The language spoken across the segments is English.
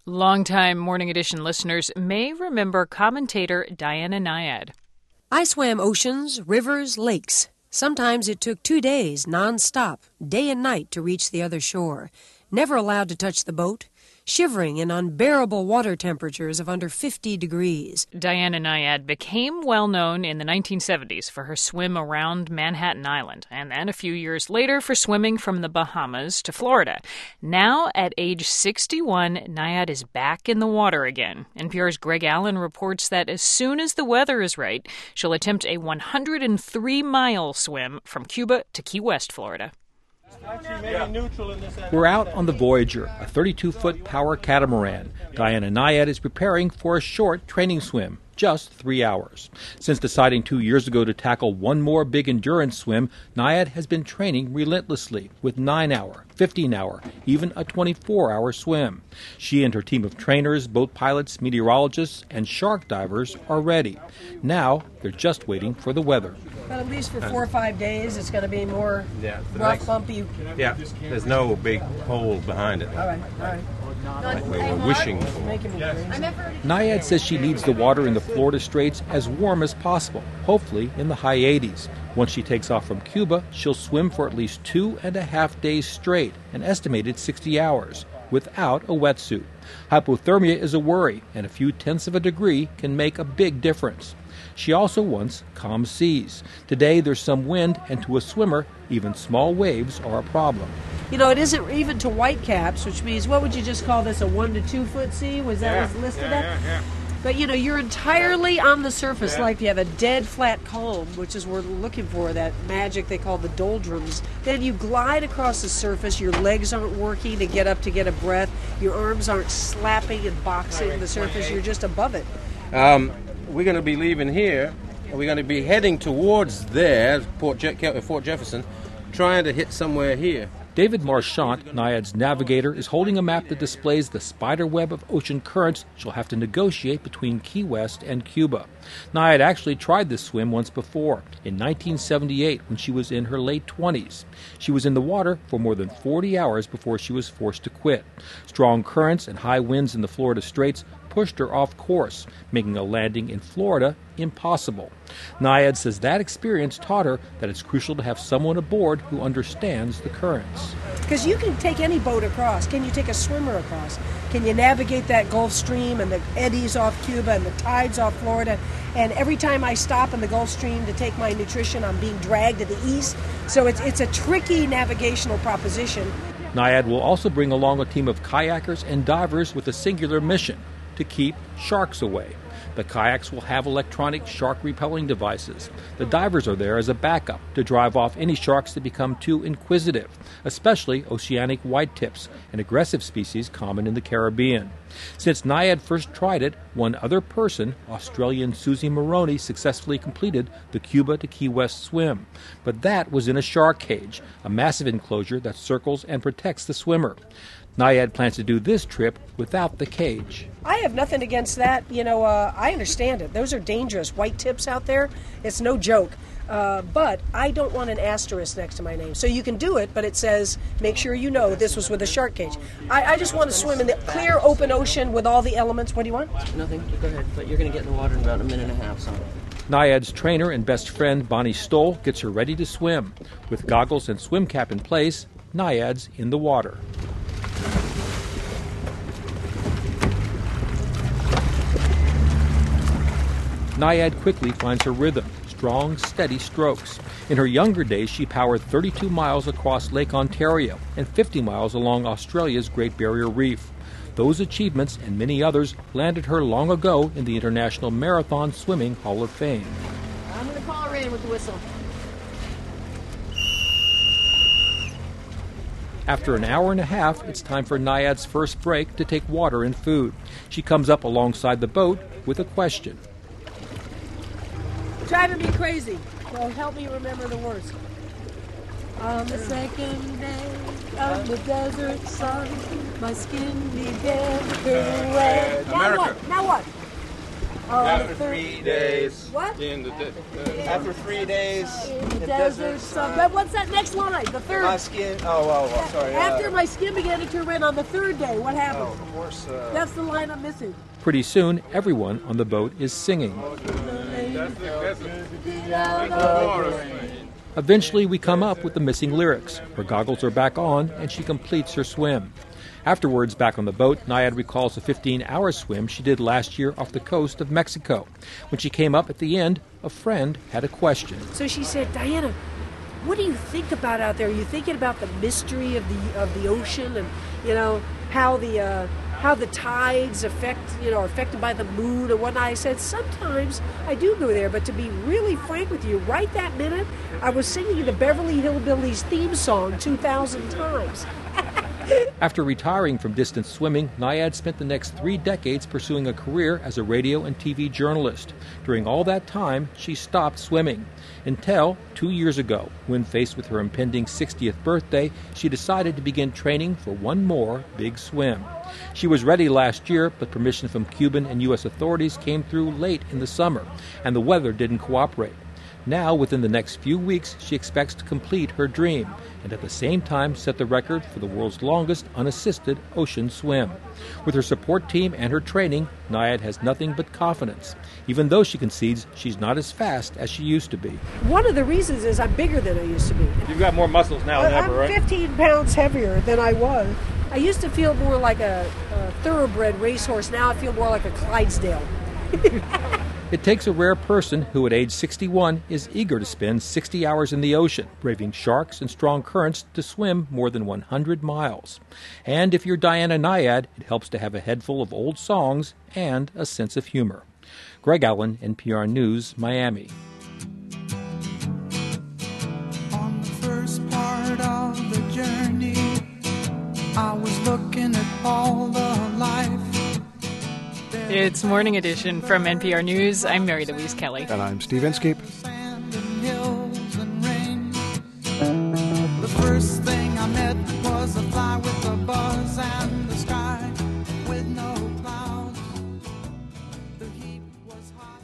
Longtime Morning Edition listeners may remember commentator Diana Nyad. I swam oceans, rivers, lakes. Sometimes it took 2 days, nonstop, day and night, to reach the other shore. Never allowed to touch the boat. Shivering in unbearable water temperatures of under 50 degrees. Diana Nyad became well known in the 1970s for her swim around Manhattan Island, and then a few years later for swimming from the Bahamas to Florida. Now, at age 61, Nyad is back in the water again. NPR's Greg Allen reports that as soon as the weather is right, she'll attempt a 103-mile swim from Cuba to Key West, Florida. We're out on the Voyager, a 32-foot power catamaran. Diana Nyad is preparing for a short training swim, just 3 hours. Since deciding 2 years ago to tackle one more big endurance swim, Nyad has been training relentlessly with 9-hour, 15-hour, even a 24-hour swim. She and her team of trainers, boat pilots, meteorologists, and shark divers are ready. Now they're just waiting for the weather. But at least for 4 or 5 days, it's going to be more rough, bumpy. Yeah, there's no big hole behind it. All right. Like we were wishing for. Nyad says she needs the water in the Florida Straits as warm as possible, hopefully in the high 80s. Once she takes off from Cuba, she'll swim for at least 2.5 days straight, an estimated 60 hours, without a wetsuit. Hypothermia is a worry, and a few tenths of a degree can make a big difference. She also wants calm seas. Today there's some wind, and to a swimmer, even small waves are a problem. You know, it isn't even to whitecaps, which means, what would you just call this, a 1 to 2 foot sea? Was that what's listed at? Yeah. But, you know, you're entirely on the surface, like you have a dead flat calm, which is what we're looking for, that magic they call the doldrums. Then you glide across the surface, your legs aren't working to get up to get a breath, your arms aren't slapping and boxing the surface, you're just above it. We're going to be leaving here, and we're going to be heading towards there, Fort Jefferson, trying to hit somewhere here. David Marchant, Nyad's navigator, is holding a map that displays the spider web of ocean currents she'll have to negotiate between Key West and Cuba. Nyad actually tried this swim once before, in 1978, when she was in her late 20s. She was in the water for more than 40 hours before she was forced to quit. Strong currents and high winds in the Florida Straits pushed her off course, making a landing in Florida impossible. Nyad says that experience taught her that it's crucial to have someone aboard who understands the currents. Because you can take any boat across. Can you take a swimmer across? Can you navigate that Gulf Stream and the eddies off Cuba and the tides off Florida? And every time I stop in the Gulf Stream to take my nutrition, I'm being dragged to the east. So it's a tricky navigational proposition. Nyad will also bring along a team of kayakers and divers with a singular mission: to keep sharks away. The kayaks will have electronic shark-repelling devices. The divers are there as a backup to drive off any sharks that become too inquisitive, especially oceanic whitetips, an aggressive species common in the Caribbean. Since Nyad first tried it, one other person, Australian Susie Moroney, successfully completed the Cuba to Key West swim. But that was in a shark cage, a massive enclosure that circles and protects the swimmer. Nyad plans to do this trip without the cage. I have nothing against that. You know, I understand it. Those are dangerous white tips out there. It's no joke. But I don't want an asterisk next to my name. So you can do it, but it says, make sure you know this was with a shark cage. I just want to swim in the clear, open ocean with all the elements. What do you want? Nothing. Go ahead. But you're going to get in the water in about a minute and a half, so. Nyad's trainer and best friend, Bonnie Stoll, gets her ready to swim. With goggles and swim cap in place, Nyad's in the water. Nyad quickly finds her rhythm, strong, steady strokes. In her younger days, she powered 32 miles across Lake Ontario and 50 miles along Australia's Great Barrier Reef. Those achievements and many others landed her long ago in the International Marathon Swimming Hall of Fame. I'm going to call her in with the whistle. After an hour and a half, it's time for Nyad's first break to take water and food. She comes up alongside the boat with a question. Driving me crazy. So help me remember the words. On the second day of the desert sun, my skin began to turn red. America. Now what? After 3 days. What? In the After 3 days In the desert sun. But what's that next line? The third. my skin. Oh, sorry. After my skin began to turn red on the third day, what happened? Of course. That's the line I'm missing. Pretty soon, everyone on the boat is singing. Eventually, we come up with the missing lyrics. Her goggles are back on, and she completes her swim. Afterwards, back on the boat, Naiad recalls a 15-hour swim she did last year off the coast of Mexico. When she came up at the end, a friend had a question. So she said, Diana, what do you think about out there? Are you thinking about the mystery of the ocean and, how the tides are affected by the moon and whatnot? I said, sometimes I do go there, but to be really frank with you, right that minute, I was singing the Beverly Hillbillies theme song 2,000 times. After retiring from distance swimming, Naiad spent the next 3 decades pursuing a career as a radio and TV journalist. During all that time, she stopped swimming. Until 2 years ago, when faced with her impending 60th birthday, she decided to begin training for one more big swim. She was ready last year, but permission from Cuban and U.S. authorities came through late in the summer, and the weather didn't cooperate. Now, within the next few weeks, she expects to complete her dream and at the same time set the record for the world's longest unassisted ocean swim. With her support team and her training, Naiad has nothing but confidence, even though she concedes she's not as fast as she used to be. One of the reasons is I'm bigger than I used to be. You've got more muscles now than ever, right? I'm 15 pounds heavier than I was. I used to feel more like a thoroughbred racehorse. Now I feel more like a Clydesdale. It takes a rare person who at age 61 is eager to spend 60 hours in the ocean, braving sharks and strong currents to swim more than 100 miles. And if you're Diana Naiad, it helps to have a head full of old songs and a sense of humor. Greg Allen, NPR News, Miami. On the first part of the journey, I was looking at all the life. It's Morning Edition from NPR News. I'm Mary Louise Kelly. And I'm Steve Inskeep. The first thing I met was a fly with a buzz and the sky with no clouds. The heat was hot.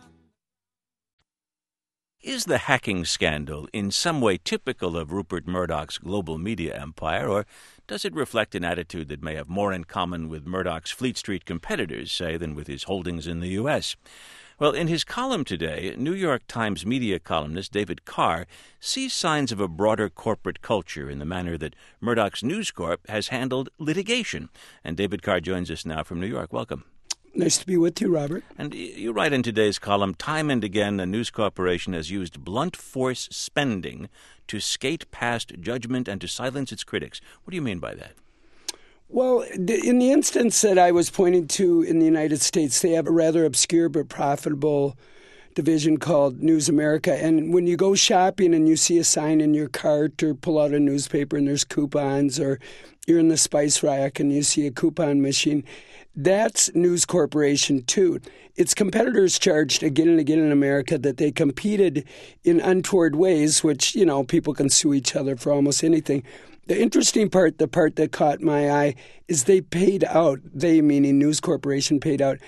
Is the hacking scandal in some way typical of Rupert Murdoch's global media empire, or does it reflect an attitude that may have more in common with Murdoch's Fleet Street competitors, say, than with his holdings in the U.S.? Well, in his column today, New York Times media columnist David Carr sees signs of a broader corporate culture in the manner that Murdoch's News Corp has handled litigation. And David Carr joins us now from New York. Welcome. Nice to be with you, Robert. And you write in today's column, time and again, the News Corporation has used blunt force spending to skate past judgment and to silence its critics. What do you mean by that? Well, in the instance that I was pointing to in the United States, they have a rather obscure but profitable division called News America. And when you go shopping and you see a sign in your cart or pull out a newspaper and there's coupons, or you're in the spice rack and you see a coupon machine, that's News Corporation, too. Its competitors charged again and again in America that they competed in untoward ways, which, people can sue each other for almost anything. The interesting part, the part that caught my eye, is they paid out, they meaning News Corporation, paid out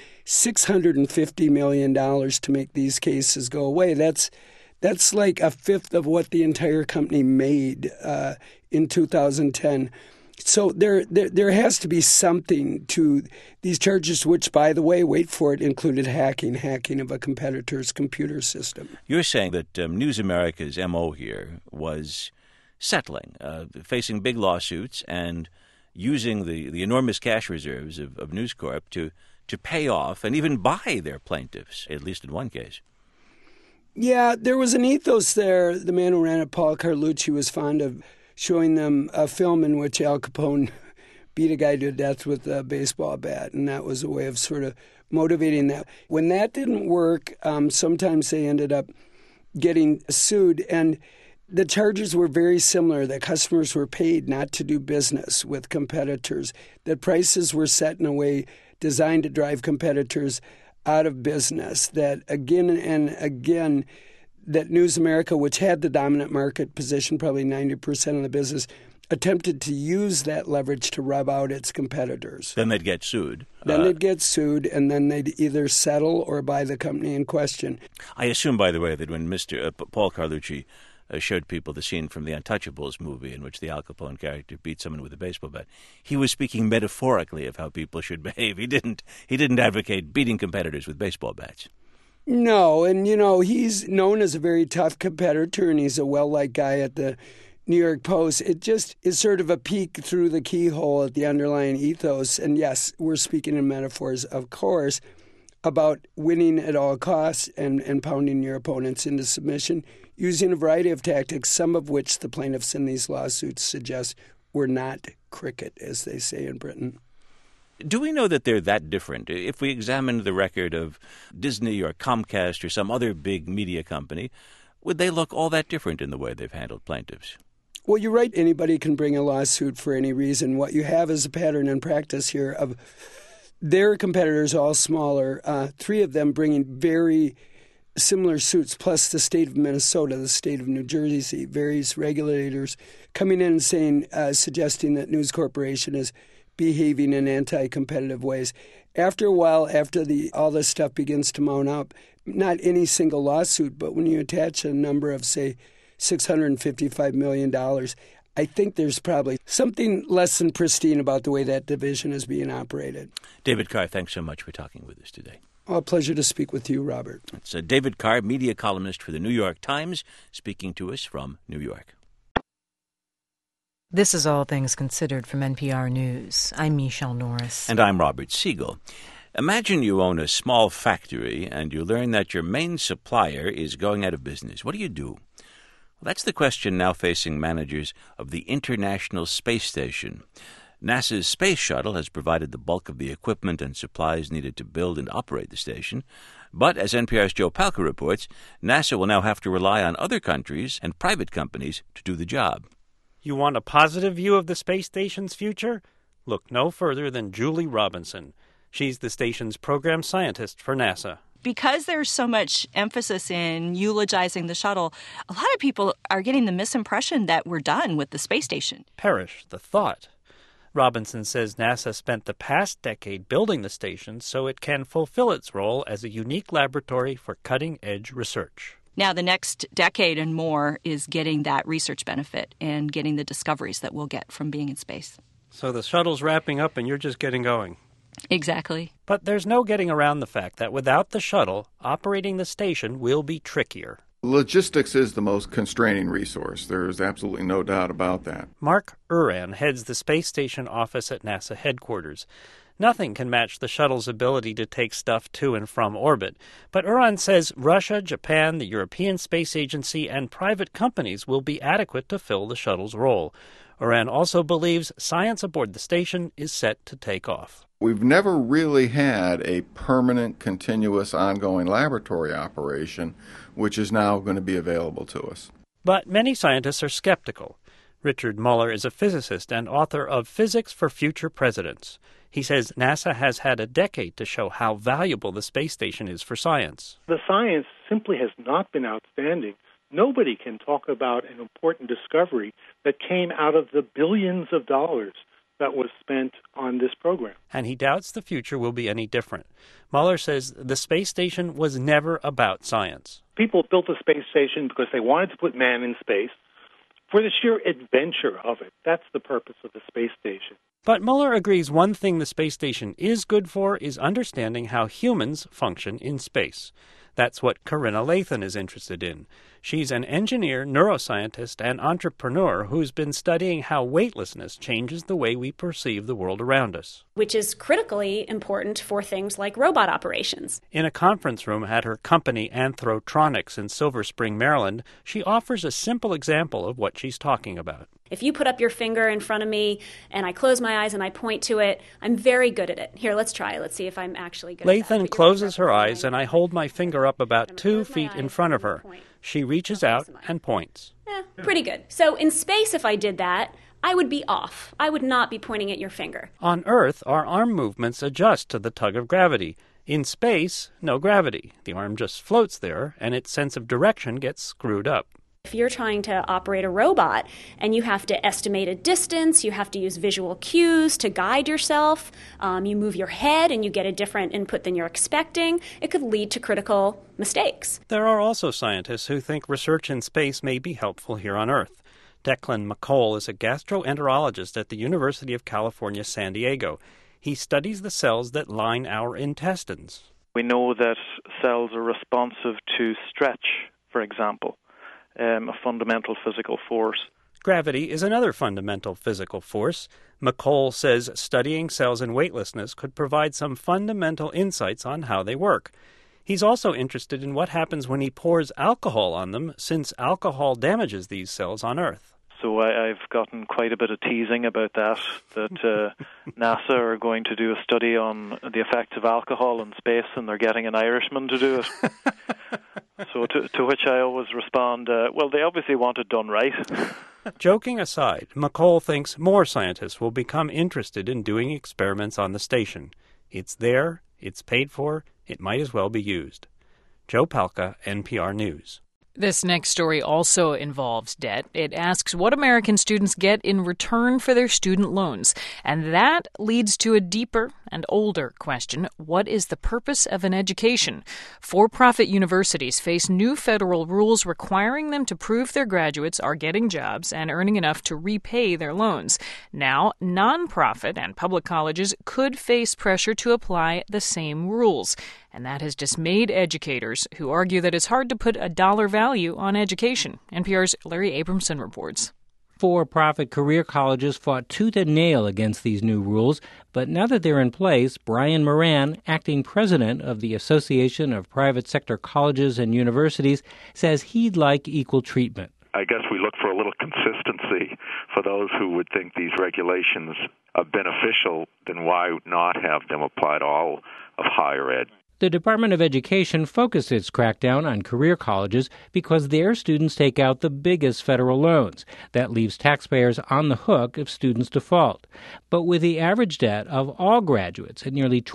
$650 million to make these cases go away. That's like a fifth of what the entire company made in 2010. So there has to be something to these charges, which, by the way, wait for it, included hacking of a competitor's computer system. You're saying that News America's MO here was settling, facing big lawsuits and using the enormous cash reserves of News Corp to pay off and even buy their plaintiffs, at least in one case. Yeah, there was an ethos there. The man who ran it, Paul Carlucci, was fond of showing them a film in which Al Capone beat a guy to death with a baseball bat, and that was a way of sort of motivating that. When that didn't work, sometimes they ended up getting sued, and the charges were very similar, that customers were paid not to do business with competitors, that prices were set in a way designed to drive competitors out of business, that again and again, that News America, which had the dominant market position, probably 90% of the business, attempted to use that leverage to rub out its competitors. Then they'd get sued. Then they'd get sued, and then they'd either settle or buy the company in question. I assume, by the way, that when Mr. Paul Carlucci showed people the scene from the Untouchables movie in which the Al Capone character beat someone with a baseball bat, he was speaking metaphorically of how people should behave. He didn't advocate beating competitors with baseball bats. No, and, he's known as a very tough competitor, and he's a well-liked guy at the New York Post. It just is sort of a peek through the keyhole at the underlying ethos. And yes, we're speaking in metaphors, of course, about winning at all costs and pounding your opponents into submission using a variety of tactics, some of which the plaintiffs in these lawsuits suggest were not cricket, as they say in Britain. Do we know that they're that different? If we examine the record of Disney or Comcast or some other big media company, would they look all that different in the way they've handled plaintiffs? Well, you're right. Anybody can bring a lawsuit for any reason. What you have is a pattern and practice here of their competitors, all smaller, three of them bringing very similar suits, plus the state of Minnesota, the state of New Jersey, various regulators coming in and saying, suggesting that News Corporation is behaving in anti-competitive ways. After a while, after all this stuff begins to mount up, not any single lawsuit, but when you attach a number of, say, $655 million, I think there's probably something less than pristine about the way that division is being operated. David Carr, thanks so much for talking with us today. Oh, a pleasure to speak with you, Robert. It's David Carr, media columnist for the New York Times, speaking to us from New York. This is All Things Considered from NPR News. I'm Michelle Norris. And I'm Robert Siegel. Imagine you own a small factory and you learn that your main supplier is going out of business. What do you do? Well, that's the question now facing managers of the International Space Station. NASA's space shuttle has provided the bulk of the equipment and supplies needed to build and operate the station. But, as NPR's Joe Palca reports, NASA will now have to rely on other countries and private companies to do the job. You want a positive view of the space station's future? Look no further than Julie Robinson. She's the station's program scientist for NASA. Because there's so much emphasis in eulogizing the shuttle, a lot of people are getting the misimpression that we're done with the space station. Perish the thought. Robinson says NASA spent the past decade building the station so it can fulfill its role as a unique laboratory for cutting-edge research. Now, the next decade and more is getting that research benefit and getting the discoveries that we'll get from being in space. So the shuttle's wrapping up and you're just getting going. Exactly. But there's no getting around the fact that without the shuttle, operating the station will be trickier. Logistics is the most constraining resource. There's absolutely no doubt about that. Mark Uran heads the space station office at NASA headquarters. Nothing can match the shuttle's ability to take stuff to and from orbit. But Uran says Russia, Japan, the European Space Agency, and private companies will be adequate to fill the shuttle's role. Uran also believes science aboard the station is set to take off. We've never really had a permanent, continuous, ongoing laboratory operation, which is now going to be available to us. But many scientists are skeptical. Richard Muller is a physicist and author of Physics for Future Presidents. He says NASA has had a decade to show how valuable the space station is for science. The science simply has not been outstanding. Nobody can talk about an important discovery that came out of the billions of dollars that was spent on this program. And he doubts the future will be any different. Muller says the space station was never about science. People built the space station because they wanted to put man in space for the sheer adventure of it. That's the purpose of the space station. But Muller agrees one thing the space station is good for is understanding how humans function in space. That's what Corinna Lathan is interested in. She's an engineer, neuroscientist, and entrepreneur who's been studying how weightlessness changes the way we perceive the world around us. Which is critically important for things like robot operations. In a conference room at her company Anthrotronics in Silver Spring, Maryland, she offers a simple example of what she's talking about. If you put up your finger in front of me and I close my eyes and I point to it, I'm very good at it. Here, let's try it. Let's see if I'm actually good at it. Lathan closes her eyes and I hold my finger up about 2 feet in front of her. She reaches out and points. Pretty good. So in space, if I did that, I would be off. I would not be pointing at your finger. On Earth, our arm movements adjust to the tug of gravity. In space, no gravity. The arm just floats there, and its sense of direction gets screwed up. If you're trying to operate a robot and you have to estimate a distance, you have to use visual cues to guide yourself, you move your head and you get a different input than you're expecting, it could lead to critical mistakes. There are also scientists who think research in space may be helpful here on Earth. Declan McCall is a gastroenterologist at the University of California, San Diego. He studies the cells that line our intestines. We know that cells are responsive to stretch, for example, a fundamental physical force. Gravity is another fundamental physical force. McCall says studying cells in weightlessness could provide some fundamental insights on how they work. He's also interested in what happens when he pours alcohol on them, since alcohol damages these cells on Earth. So I've gotten quite a bit of teasing about that NASA are going to do a study on the effects of alcohol in space, and they're getting an Irishman to do it. So to which I always respond, well, they obviously want it done right. Joking aside, McCall thinks more scientists will become interested in doing experiments on the station. It's there, it's paid for, it might as well be used. Joe Palca, NPR News. This next story also involves debt. It asks what American students get in return for their student loans. And that leads to a deeper and older question. What is the purpose of an education? For-profit universities face new federal rules requiring them to prove their graduates are getting jobs and earning enough to repay their loans. Now, nonprofit and public colleges could face pressure to apply the same rules. And that has dismayed educators who argue that it's hard to put a dollar value on education. NPR's Larry Abramson reports. For-profit career colleges fought tooth and nail against these new rules, but now that they're in place, Brian Moran, acting president of the Association of Private Sector Colleges and Universities, says he'd like equal treatment. I guess we look for a little consistency for those who would think these regulations are beneficial. Then why not have them apply to all of higher ed? The Department of Education focused its crackdown on career colleges because their students take out the biggest federal loans. That leaves taxpayers on the hook if students default. But with the average debt of all graduates at nearly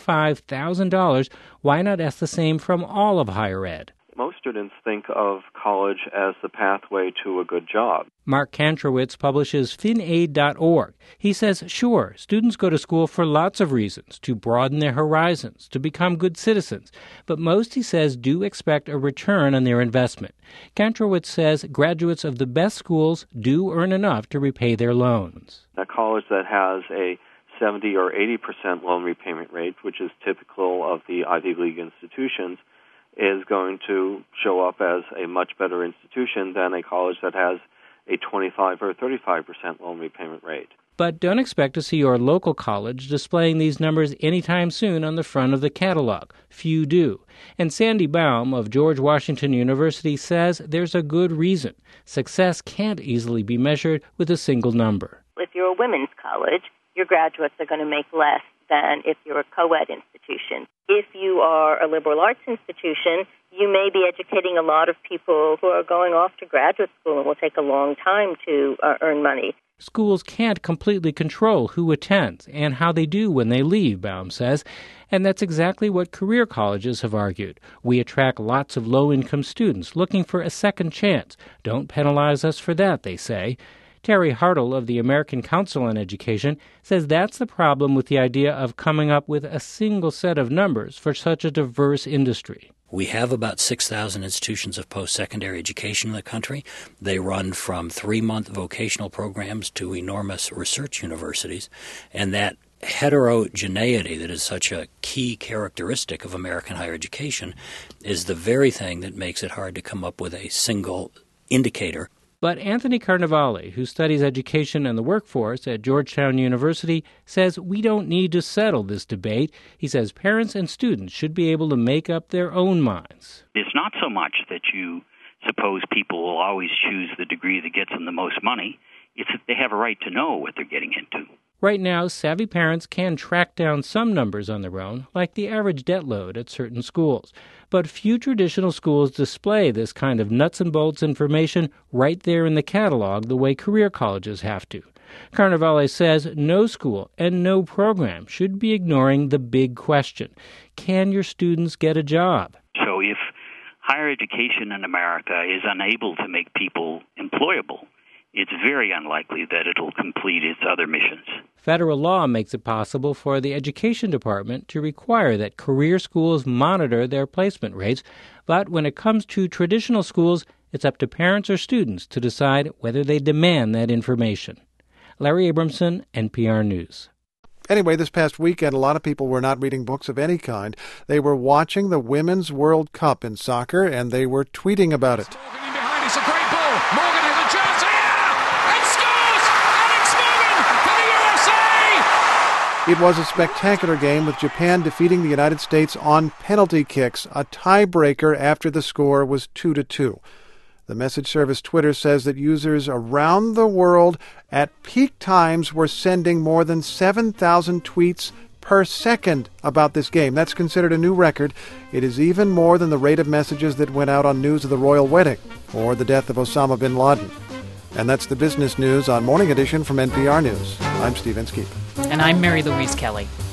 $25,000, why not ask the same from all of higher ed? Most students think of college as the pathway to a good job. Mark Kantrowitz publishes FinAid.org. He says, sure, students go to school for lots of reasons, to broaden their horizons, to become good citizens. But most, he says, do expect a return on their investment. Kantrowitz says graduates of the best schools do earn enough to repay their loans. A college that has a 70 or 80% loan repayment rate, which is typical of the Ivy League institutions, is going to show up as a much better institution than a college that has a 25 or 35% loan repayment rate. But don't expect to see your local college displaying these numbers anytime soon on the front of the catalog. Few do. And Sandy Baum of George Washington University says there's a good reason. Success can't easily be measured with a single number. If you're a women's college, your graduates are going to make less than if you're a co-ed institution. If you are a liberal arts institution, you may be educating a lot of people who are going off to graduate school and will take a long time to earn money. Schools can't completely control who attends and how they do when they leave, Baum says. And that's exactly what career colleges have argued. We attract lots of low-income students looking for a second chance. Don't penalize us for that, they say. Terry Hartle of the American Council on Education says that's the problem with the idea of coming up with a single set of numbers for such a diverse industry. We have about 6,000 institutions of post-secondary education in the country. They run from 3-month vocational programs to enormous research universities, and that heterogeneity that is such a key characteristic of American higher education is the very thing that makes it hard to come up with a single indicator. But Anthony Carnevale, who studies education and the workforce at Georgetown University, says we don't need to settle this debate. He says parents and students should be able to make up their own minds. It's not so much that you suppose people will always choose the degree that gets them the most money. It's that they have a right to know what they're getting into. Right now, savvy parents can track down some numbers on their own, like the average debt load at certain schools. But few traditional schools display this kind of nuts and bolts information right there in the catalog the way career colleges have to. Carnevale says no school and no program should be ignoring the big question. Can your students get a job? So if higher education in America is unable to make people employable, it's very unlikely that it'll complete its other missions. Federal law makes it possible for the Education Department to require that career schools monitor their placement rates, but when it comes to traditional schools, it's up to parents or students to decide whether they demand that information. Larry Abramson, NPR News. Anyway, this past weekend, a lot of people were not reading books of any kind. They were watching the Women's World Cup in soccer, and they were tweeting about it. Morgan in behind, it's a great ball. Morgan has a chance here, and scores! Alex Morgan for the USA! It was a spectacular game, with Japan defeating the United States on penalty kicks, a tiebreaker after the score was 2-2. The message service Twitter says that users around the world at peak times were sending more than 7,000 tweets per second about this game. That's considered a new record. It is even more than the rate of messages that went out on news of the royal wedding or the death of Osama bin Laden. And that's the business news on Morning Edition from NPR News. I'm Steve Inskeep. And I'm Mary Louise Kelly.